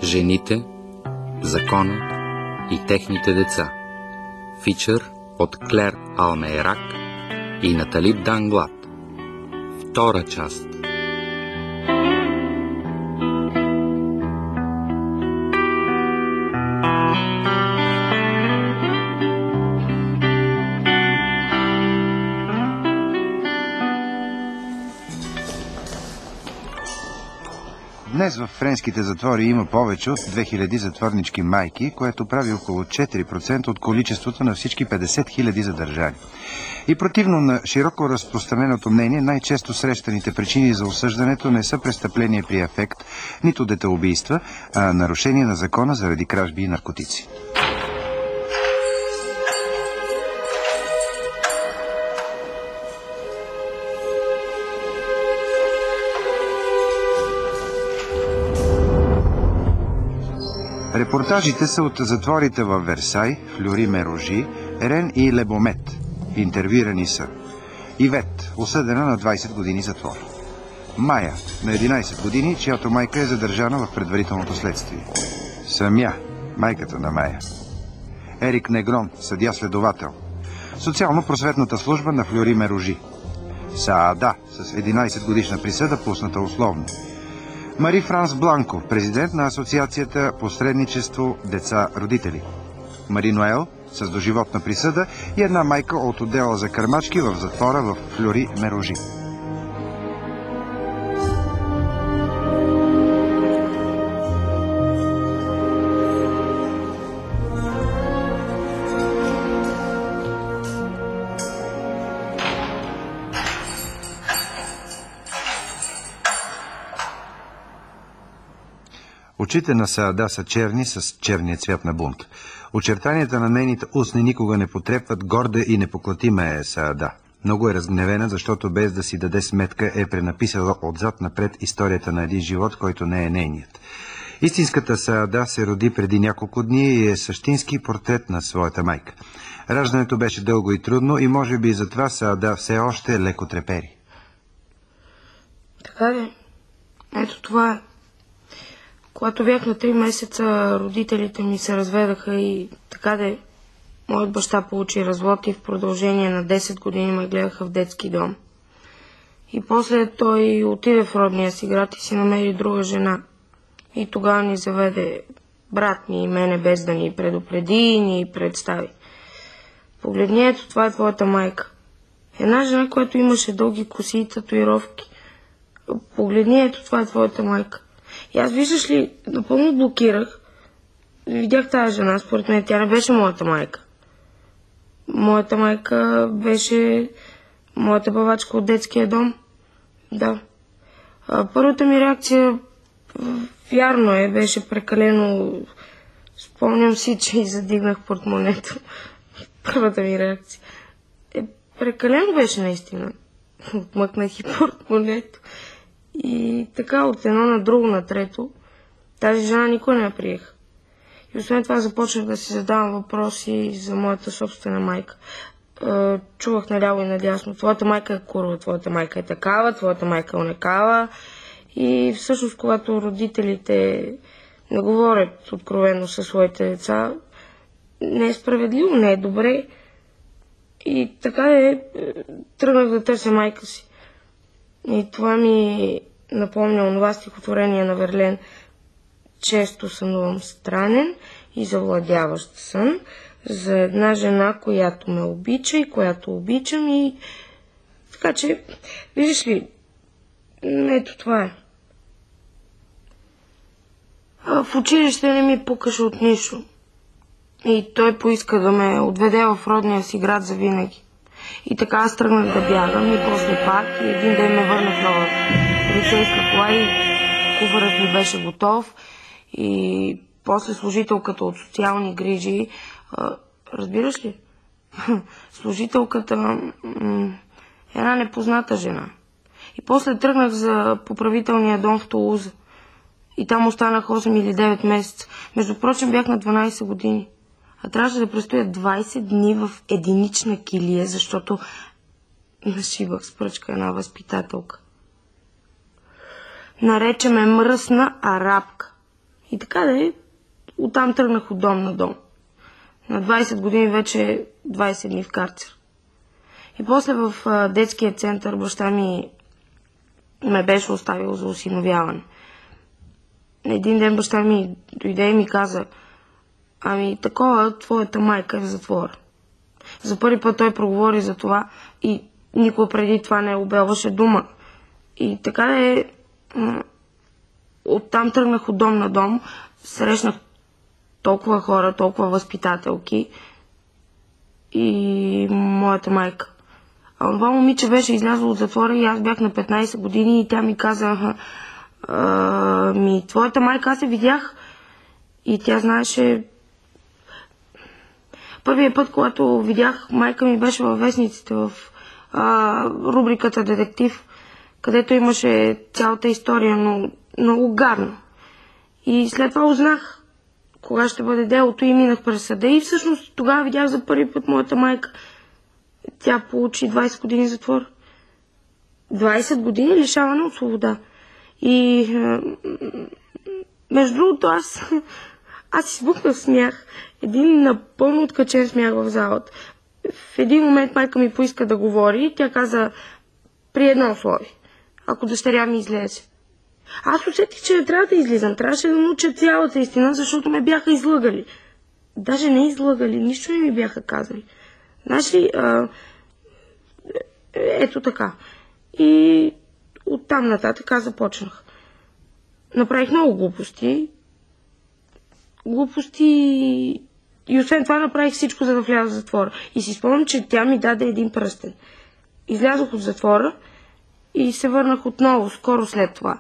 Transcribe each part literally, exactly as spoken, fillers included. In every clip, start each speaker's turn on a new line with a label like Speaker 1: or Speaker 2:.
Speaker 1: Жените, закона и техните деца. Фичър от Клер Алмейрак и Натали Данглад. Втора част.
Speaker 2: Днес в френските затвори има повече от две хиляди затворнички майки, което прави около четири процента от количеството на всички петдесет хиляди задържани. И противно на широко разпространеното мнение, най-често срещаните причини за осъждането не са престъпления при афект, нито детеубийства, а нарушение на закона заради кражби и наркотици. Репортажите са от затворите във Версай, Флюри-Мерожи, Рен и Лебомет. Интервюирани са Ивет, осъдена на двайсет години затвор; Майя, на единайсет години, чиято майка е задържана в предварителното следствие; Самя, майката на Майя; Ерик Негрон, съдия-следовател; Социално-просветната служба на Флюри-Мерожи; Саада, с единайсет годишна присъда, пусната условно; Мари Франс Бланко, президент на Асоциацията Посредничество деца-родители; Мари Ноел, с доживотна присъда, и една майка от отдела за кърмачки в затвора в Флюри-Мерожи. Очите на Саада са черни с черния цвят на бунт. Очертанията на нейните устни никога не потрепват. Горда и непоклатима е Саада. Много е разгневена, защото без да си даде сметка е пренаписала отзад напред историята на един живот, който не е нейният. Истинската Саада се роди преди няколко дни и е същински портрет на своята майка. Раждането беше дълго и трудно и може би затова Саада все още леко трепери.
Speaker 3: Така ли? Ето това е. Когато бях на три месеца, родителите ми се разведаха и така де моят баща получи развод и в продължение на десет години ме гледаха в детски дом. И после той отиде в родния си град и си намери друга жена. И тогава ни заведе брат ми и мене, без да ни предупреди и ни представи. Погледни, ето, това е твоята майка. Една жена, която имаше дълги коси и татуировки. Погледни, ето, това е твоята майка. И аз, виждаш ли, напълно блокирах. Видях тази жена, според мен тя не беше моята майка. Моята майка беше моята бавачка от детския дом. Да. А първата ми реакция, вярно е, беше прекалено... Спомням си, че и задигнах портмонето. Първата ми реакция. Е, прекалено беше наистина. Отмъкнах и портмонето. И така от едно на друго на трето, тази жена никой не я приех. И освен това започнах да си задавам въпроси за моята собствена майка. Е, чувах наляво и надясно: твоята майка е курва, твоята майка е такава, твоята майка е онекава. И всъщност, когато родителите не говорят откровено със своите деца, не е справедливо, не е добре. И така е, тръгнах да търся майка си. И това ми напомня онова стихотворение на Верлен: често сънувам странен и завладяващ сън за една жена, която ме обича и която обичам. И така че, виждаш ли, ето това е. А в училище не ми пукаше от нищо. И той поиска да ме отведе в родния си град завинаги. И така аз тръгнах да бягам и после пак, и един ден ме върнах в полицейска кола и куфарът ми беше готов. И после служителката от социални грижи, а, разбираш ли? Служителката м- една непозната жена. И после тръгнах за поправителния дом в Тулуза. И там останах осем или девет месеца. Между прочим, бях на дванайсет години. А трябваше да престоя двайсет дни в единична килия, защото нашибах с пръчка една възпитателка. Нарече ме мръсна арабка. И така да е, оттам тръгнах от дом на дом. На двайсет години вече двайсет дни в карцер. И после в а, детския център баща ми ме беше оставил за осиновяване. Един ден баща ми дойде и ми каза: ами такова, твоята майка е в затвора. За първи път той проговори за това и никога преди това не обелваше дума. И така да е, оттам тръгнах от дом на дом, срещнах толкова хора, толкова възпитателки и моята майка. А това момиче беше излязло от затвора и аз бях на петнайсет години и тя ми каза: а, ми, твоята майка, аз се видях. И тя знаеше. Първият път, когато видях майка ми, беше във вестниците, в а, рубриката Детектив, където имаше цялата история, но много гадно. И след това узнах кога ще бъде делото и минах през съда. И всъщност тогава видях за първи път моята майка. Тя получи двайсет години затвор. двайсет години лишаване от свобода. И между другото, аз, аз избухнах смях. Един напълно откачен смях в залата. В един момент майка ми поиска да говори. Тя каза: при едно условие. Ако дъщеря ми излезе. Аз усетих, че не трябва да излизам. Трябваше да науча цялата истина, защото ме бяха излъгали. Даже не излъгали, нищо не ми бяха казали. Знаеш ли, а, ето така. И оттам нататък аз започнах. Направих много глупости. Глупости и освен това направих всичко, за да вляза в затвора. И си спомням, че тя ми даде един пръстен. Излязох от затвора и се върнах отново, скоро след това.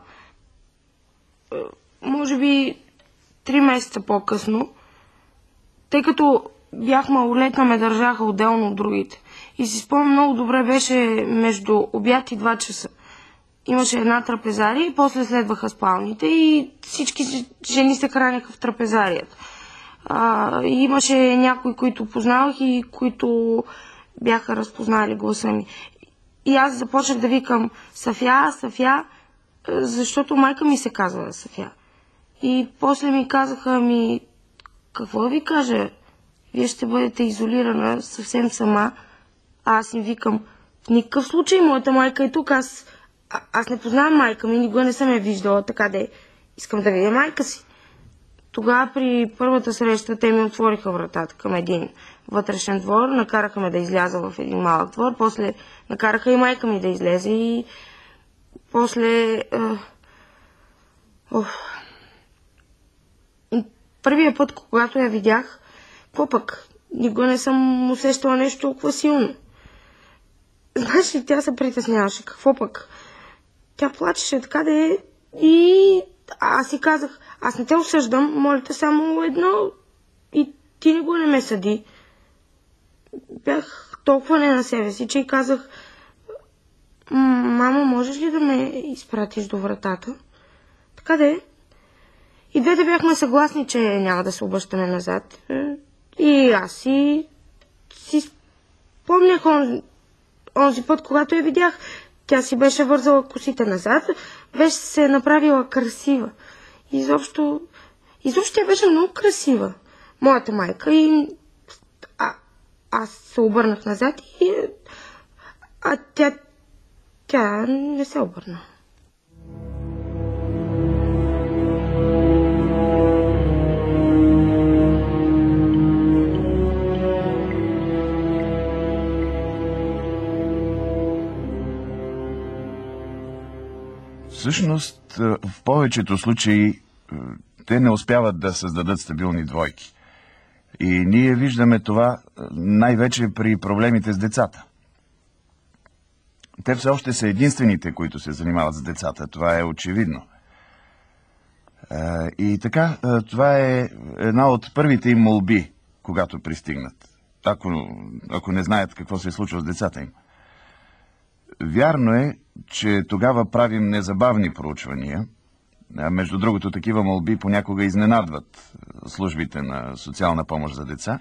Speaker 3: Може би три месеца по-късно, тъй като бях малолетна, ме държаха отделно от другите. И си спомням много добре, беше между обяд и два часа. Имаше една трапезария и после следваха спалните и всички жени се храняха в трапезарията. А, имаше някои, които познавах и които бяха разпознали гласа ми. И аз започнах да викам: Сафя, Сафя, защото майка ми се казва Сафя. И после ми казаха: ми, какво да ви кажа? Вие ще бъдете изолирана съвсем сама. А аз им викам: в никакъв случай, моята майка е тук. Аз, а, аз не познавам майка ми, никога не съм я виждала, така де искам да видя майка си. Тогава при първата среща те ми отвориха вратата към един вътрешен двор, накараха ме да изляза в един малък двор, после накараха и майка ми да излезе и после... Uh, uh, първия път, когато я видях, какво пък? Никога не съм усещала нещо толкова силно. Знаеш ли, тя се притесняваше. Какво пък? Тя плачеше така да е и аз си казах: аз не те осъждам, моля те само едно и ти не го не ме съди. Бях толкова не на себе си, че и казах: мамо, можеш ли да ме изпратиш до вратата? Така да е. И двете бяхме съгласни, че няма да се обръщаме назад. И аз си, си спомнях он, онзи път, когато я видях. Тя си беше вързала косите назад, беше се направила красива. Изобщо, изобщо тя беше много красива, моята майка. И а, аз се обърнах назад и а тя, тя не се обърна.
Speaker 4: Всъщност, в повечето случаи те не успяват да създадат стабилни двойки. И ние виждаме това най-вече при проблемите с децата. Те все още са единствените, които се занимават с децата. Това е очевидно. И така, това е една от първите им молби, когато пристигнат. Ако, ако не знаят какво се е случило с децата им. Вярно е, че тогава правим незабавни проучвания. Между другото, такива молби понякога изненадват службите на социална помощ за деца.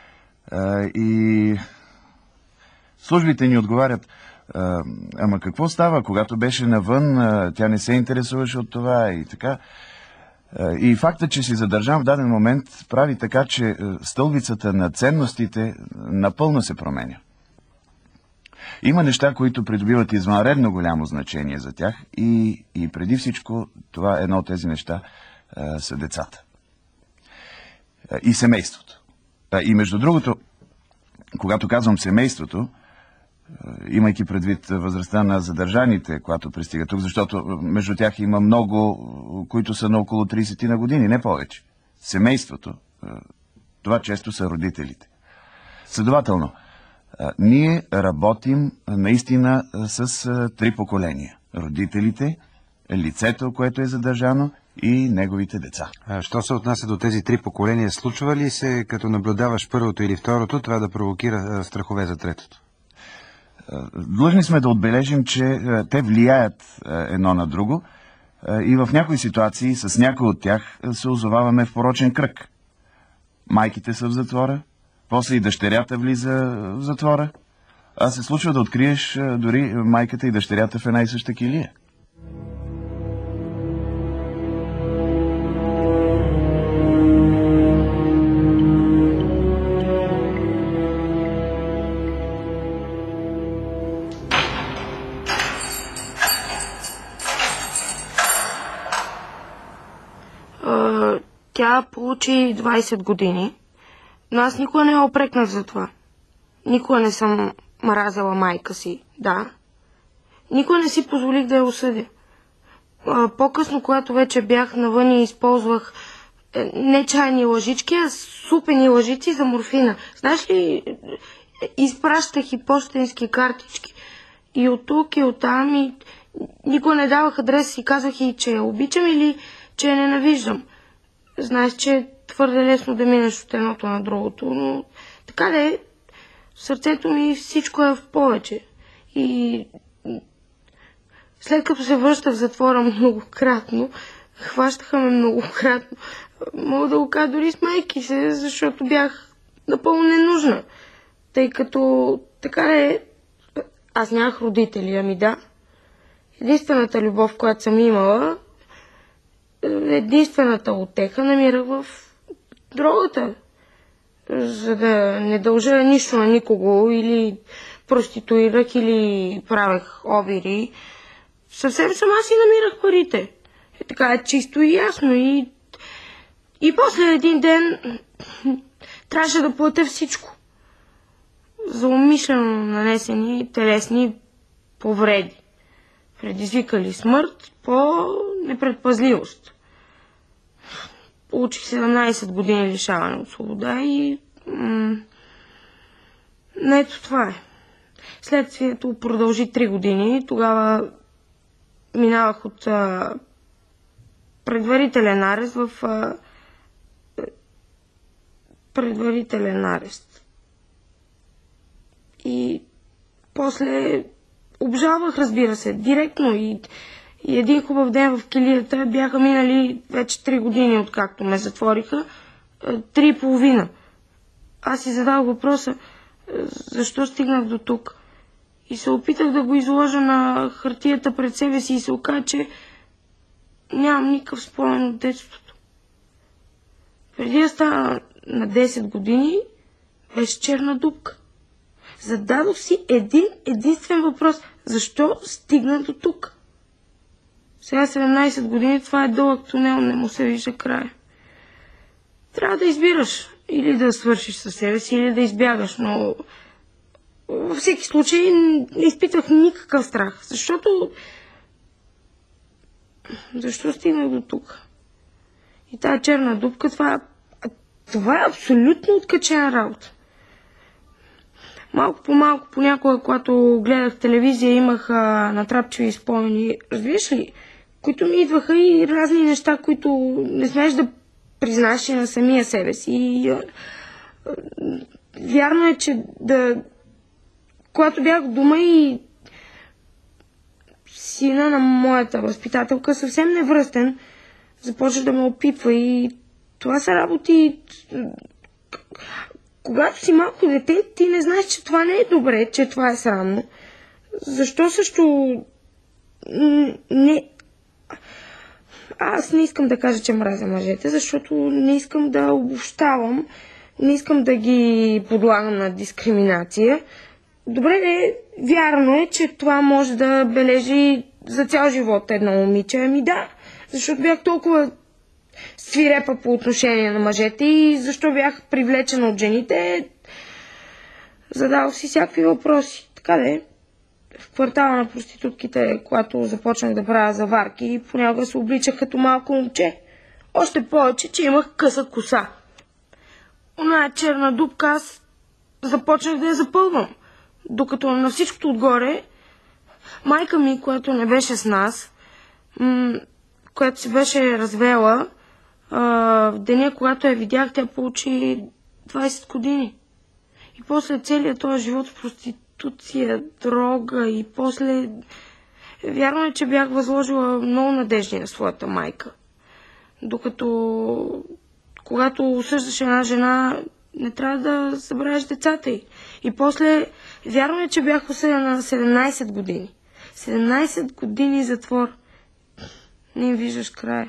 Speaker 4: И службите ни отговарят: ама какво става, когато беше навън, тя не се интересуваше от това и така. И факта, че си задържан в даден момент, прави така, че стълбицата на ценностите напълно се променя. Има неща, които придобиват извънредно голямо значение за тях и, и преди всичко това едно от тези неща а, са децата. А, и семейството. А, и между другото, когато казвам семейството, имайки предвид възрастта на задържаните, когато пристигат тук, защото между тях има много, които са на около трийсет на години, не повече. Семейството, това често са родителите. Следователно, ние работим наистина с три поколения. Родителите, лицето, което е задържано, и неговите деца.
Speaker 2: А що се отнася до тези три поколения, случва ли се, като наблюдаваш първото или второто, това да провокира страхове за третото?
Speaker 4: Длъжни сме да отбележим, че те влияят едно на друго и в някои ситуации с някои от тях се озоваваме в порочен кръг. Майките са в затвора, после и дъщерята влиза в затвора, а се случва да откриеш дори майката и дъщерята в една и съща килия.
Speaker 3: Тя получи двайсет години, но аз никога не я опрекнах за това. Никога не съм мразила майка си, да. Никога не си позволих да я осъдя. По-късно, когато вече бях навън и използвах не чайни лъжички, а супени лъжици за морфина. Знаеш ли, изпращах и пощенски картички. И от тук, и от там, и никога не давах адрес и казах и, че я обичам или че я ненавиждам. Знаеш, че е твърде лесно да минеш от едното на другото, но така да е, в сърцето ми всичко е в повече. И след като се връщах в затвора многократно, хващаха ме многократно, мога да го кажа дори с майки се, защото бях напълно ненужна. Тъй като така да е, аз нямах родители, ами да. Единствената любов, която съм имала, единствената утеха намирах в дрогата, за да не дължа нищо на никого или проституирах или правех обири. Съвсем сама си намирах парите. Е, така е чисто и ясно. И, и после един ден трябваше да платя всичко за умишлено нанесени телесни повреди, предизвикали смърт по непредпазливост. Получих седемнайсет години лишаване от свобода и... М- ето това е. Следствието продължи три години. Тогава минавах от а, предварителен арест в а, предварителен арест. И после обжалвах, разбира се, директно и, и един хубав ден в килията бяха минали вече три години, откакто ме затвориха. Три и половина. Аз си задах въпроса, защо стигнах до тук. И се опитах да го изложа на хартията пред себе си и се оказа, че нямам никакъв спомен от детството. Преди да стана на десет години, беше черна дупка. Зададох си един единствен въпрос. Защо стигна до тук? Сега седемнайсет години, това е дълъг тунел, не му се вижда края. Трябва да избираш. Или да свършиш със себе си, или да избягаш, но във всеки случай не изпитвах никакъв страх, защото защо стигнах до тук? И тази черна дупка, това, това е абсолютно откачена работа. Малко по малко, понякога, когато гледах телевизия, имах а, натрапчиви спомени, разбираш ли, които ми идваха и разни неща, които не смееш да признаеш и на самия себе си. И, а, а, вярно е, че да... Когато бях в дома и сина на моята възпитателка, съвсем невръстен, започва да ме опитва и това са работи... Когато си малко дете, ти не знаеш, че това не е добре, че това е срамно. Защо също не... Аз не искам да кажа, че мразя мъжете, защото не искам да обобщавам, не искам да ги подлагам на дискриминация. Добре, не, вярно е, че това може да бележи за цял живот едно момиче. Ами да, защото бях толкова свирепа по отношение на мъжете и защо бях привлечена от жените, задавах си всякакви въпроси. Така де, в квартала на проститутките, когато започнах да правя заварки, понякога се обличах като малко момче. Още повече, че имах къса коса. Оная черна дупка аз започнах да я запълвам. Докато на всичкото отгоре, майка ми, която не беше с нас, м- която се беше развела, а, в деня, когато я видях, тя получи двайсет години. И после целият този живот в проституция, дрога и после... Вярно е, че бях възложила много надежди на своята майка. Докато когато осъждаш една жена, не трябва да забравяш децата й. И после, вярно е, че бях осъдена на седемнайсет години. седемнайсет години затвор. Не им виждаш края.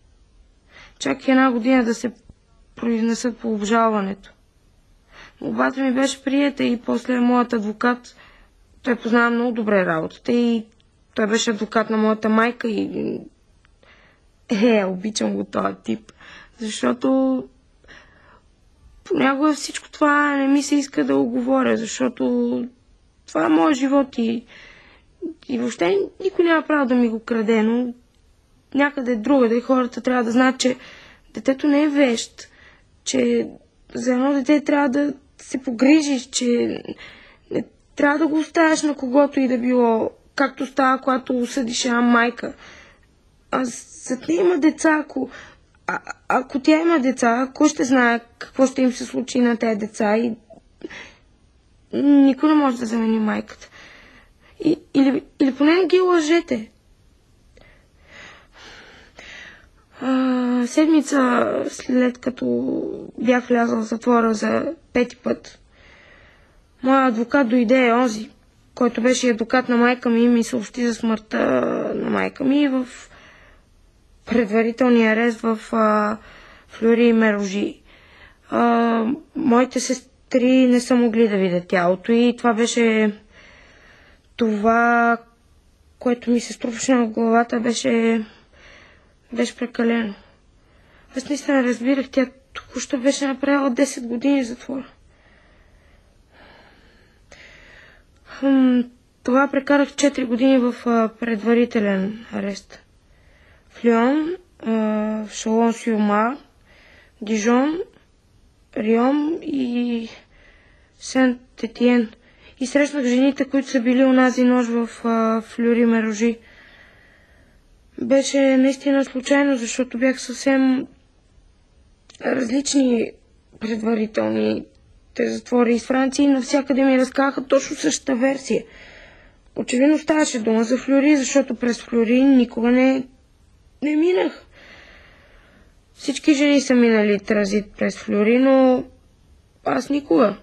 Speaker 3: Чак една година да се произнесат по обжалването. Молбата ми беше приета и после моят адвокат, той познава много добре работата и той беше адвокат на моята майка и... Е, обичам го този тип, защото понякога всичко това не ми се иска да го говоря, защото това е моят живот и, и въобще никой няма право да ми го краде, но някъде другаде хората трябва да знаят, че детето не е вещ, че за едно дете трябва да се погрижиш, че не трябва да го оставяш на когото и да било, както става, когато осъдиш една майка. А зад нея има деца, ако, а, ако тя има деца, кой ще знае какво ще им се случи на тези деца и никой не може да замени майката. И, или, или поне не ги лъжете. А, седмица след като бях влязъл в затвора за пети път, моят адвокат дойде, онзи, който беше адвокат на майка ми, и ми съобщи за смъртта на майка ми в предварителния арест в а, Флюри Мерожи. А, моите сестри не са могли да видят тялото и това беше това, което ми се струпваше на главата, беше беше прекалено. Аз наистина разбирах, тя току-що беше направила десет години затвора. Хм, това прекарах четири години в а, предварителен арест. В Лион, а, в Шалон-Сюрмар, Дижон, Риом и Сент-Етиен. И срещнах жените, които са били онази нощ в а, Флюри Мерожи. Беше наистина случайно, защото бях съвсем различни предварителни те затвори из Франция и навсякъде ми разказаха точно същата версия. Очевидно ставаше дума за Флюри, защото през Флюри никога не, не минах. Всички жени са минали транзит през Флюри, но аз никога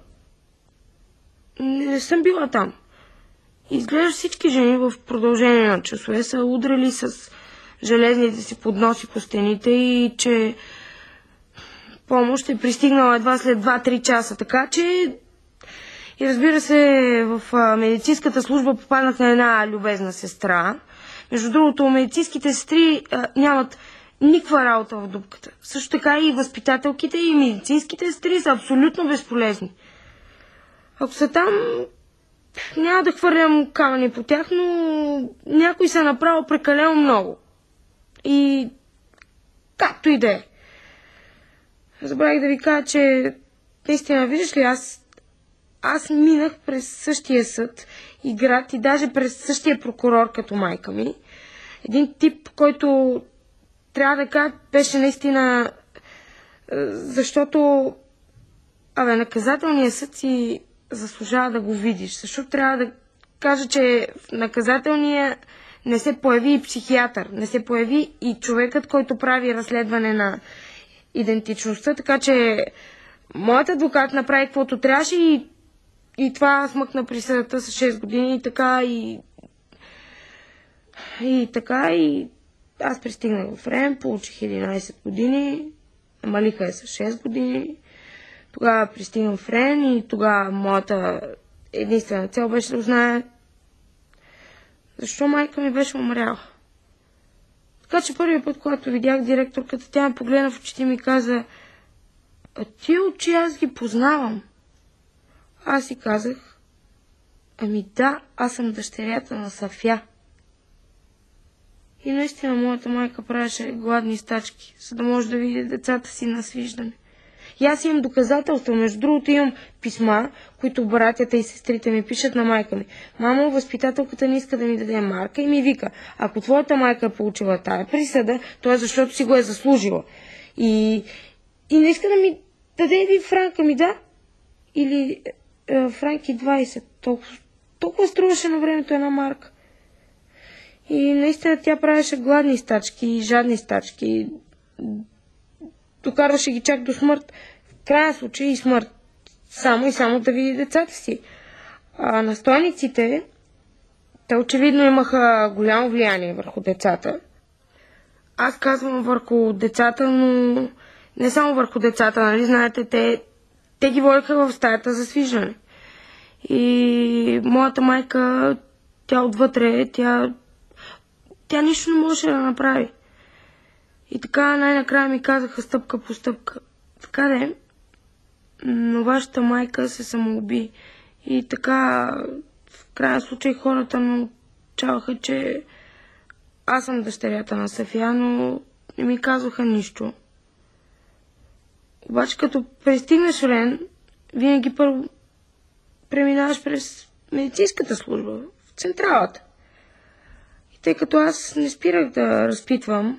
Speaker 3: не съм била там. Изглежда всички жени в продължение на часове са удрали с железните си подноси по стените и че помощ е пристигнала едва след два-три часа. Така че и разбира се, в медицинската служба попаднах на една любезна сестра. Между другото, медицинските сестри а, нямат никаква работа в дупката. Също така и възпитателките и медицинските сестри са абсолютно безполезни. Ако са там, няма да хвърлям камъни по тях, но някой се е направил прекалено много. И както и да е. Забравих да ви кажа, че наистина, виждаш ли, аз, аз минах през същия съд и град и даже през същия прокурор като майка ми. Един тип, който трябва да кажа, беше наистина, защото абе, наказателният съд си заслужава да го видиш. Защото трябва да кажа, че в наказателния не се появи и психиатър, не се появи и човекът, който прави разследване на идентичността, така че моят адвокат направи каквото трябваше и, и това смъкна присъдата с шест години и така и и така и аз пристигнах в Рен, получих единайсет години, намалиха я с шест години. Тогава пристигнах в Рен и тогава моята единствена цел беше да узнае защо майка ми беше умряла. Така че първият път, когато видях директорката, тя ме погледна в очите и ми каза: а ти очи аз ги познавам. Аз си казах: ами да, аз съм дъщерята на Сафя. И наистина моята майка правеше гладни стачки, за да може да види децата си на свиждане. И аз имам доказателства. Между другото имам писма, които братята и сестрите ми пишат на майка ми. Мамо, възпитателката не иска да ми даде марка и ми вика: ако твоята майка е получила тая присъда, то е защото си го е заслужила. И, и не иска да ми даде един франка ми, да? Или е, франки двайсет. Толкова, толкова струваше на времето една марка. И наистина тя правеше гладни стачки и жадни стачки. Докарваше ги чак до смърт. В крайна случай и смърт. Само и само да види децата си. А настойниците, те очевидно имаха голямо влияние върху децата. Аз казвам върху децата, но не само върху децата, нали? Знаете, те, те ги водиха в стаята за свиждане. И моята майка, тя отвътре, тя, тя нищо не можеше да направи. И така най-накрая ми казаха стъпка по стъпка: така де, но вашата майка се самоуби. И така, в крайна случай хората научаваха, че аз съм дъщерята на Сафия, но не ми казваха нищо. Обаче като пристигнеш в Рен, винаги първо преминаваш през медицинската служба, в централата. И тъй като аз не спирах да разпитвам,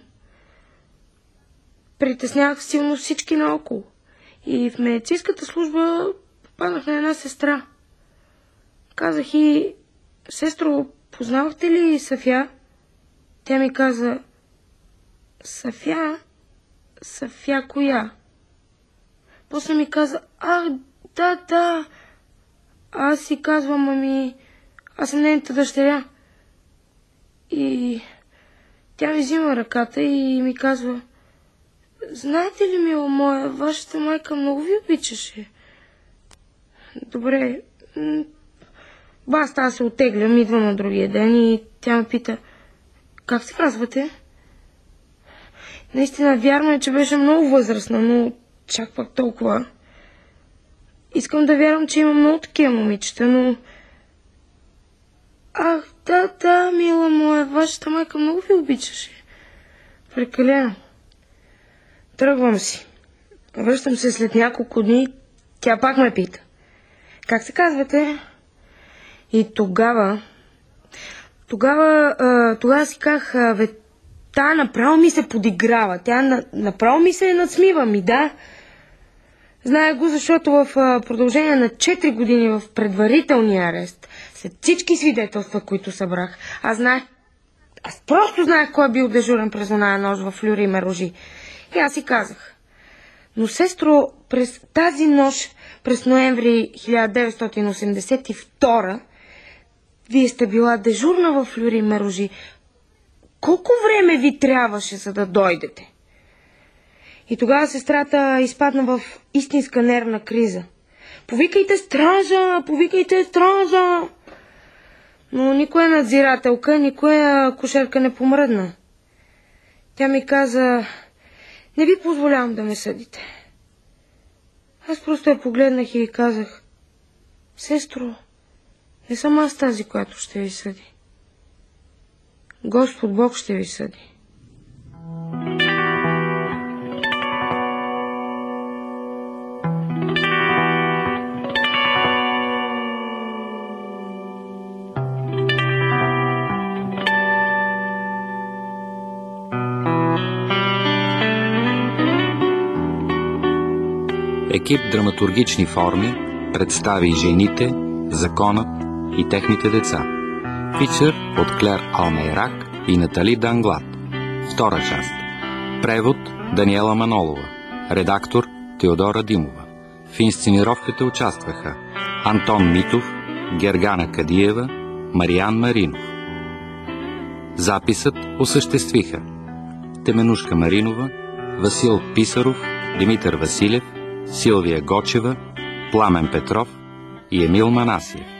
Speaker 3: притеснявах силно всички наоколо. И в медицинската служба попаднах на една сестра. Казах и: сестро, познавахте ли Сафия? Тя ми каза: Сафия? Сафия коя? После ми каза: ах, да, да. Аз си казвам: ами, аз съм нейната дъщеря. И тя ми взима ръката и ми казва: знаете ли, мила моя, вашата майка много ви обичаше. Добре. Ба, аз тази се оттеглям, идвам на другия ден и тя ме пита: как се казвате? Наистина, вярно е, че беше много възрастна, но чак пак толкова. Искам да вярвам, че има много такива момичета, но... Ах, да, да, мила моя, вашата майка много ви обичаше. Прекалено. Тръгвам си. Връщам се след няколко дни. Тя пак ме пита: как се казвате? И тогава... Тогава, а, тогава си казах: бе, тя направо ми се подиграва. Тя на, направо ми се надсмива, ми да. Знае го, защото в а, продължение на четири години в предварителния арест, след всички свидетелства, които събрах, аз знаех... Аз просто знаех кой е бил дежурен през оная нощ в Люри Мерожи. И аз си казах: но, сестро, през тази нощ, през ноември хиляда деветстотин осемдесет и втора, вие сте била дежурна в Люри Мерожи. Колко време ви трябваше, за да дойдете? И тогава сестрата изпадна в истинска нервна криза. Повикайте стража, повикайте стража! Но никоя надзирателка, никоя кошерка не помръдна. Тя ми каза: не ви позволявам да ме съдите. Аз просто я погледнах и ви казах: сестро, не съм аз тази, която ще ви съди. Господ Бог ще ви съди.
Speaker 1: Екип драматургични форми представи Жените, законът и техните деца. Фичър от Клер Алмейрак и Натали Данглад. Втора част. Превод Даниела Манолова. Редактор Теодора Димова. В инсценировката участваха Антон Митов, Гергана Кадиева, Мариан Маринов. Записът осъществиха Теменушка Маринова, Васил Писаров, Димитър Василев, Силвия Гочева, Пламен Петров и Емил Манасиев.